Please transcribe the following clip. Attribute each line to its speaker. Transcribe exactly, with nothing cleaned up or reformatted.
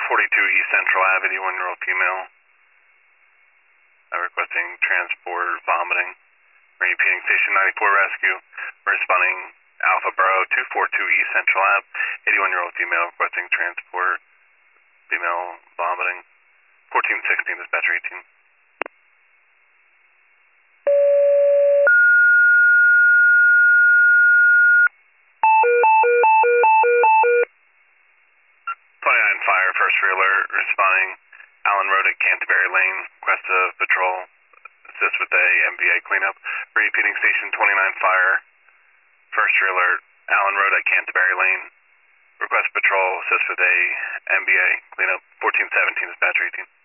Speaker 1: forty-two East Central Ave, eighty-one-year-old female. Uh, requesting transport, vomiting. Repeating station ninety-four rescue. Responding Alpha Bravo two forty-two East Central Ave, eighty-one-year-old female requesting transport, female vomiting. fourteen sixteen, dispatcher eighteen. twenty-nine Fire, first alert, responding Allen Road at Canterbury Lane, request of patrol, assist with a M V A cleanup. Repeating station twenty-nine Fire, first alert, Allen Road at Canterbury Lane, request patrol, assist with a M V A cleanup. fourteen seventeen, dispatcher eighteen.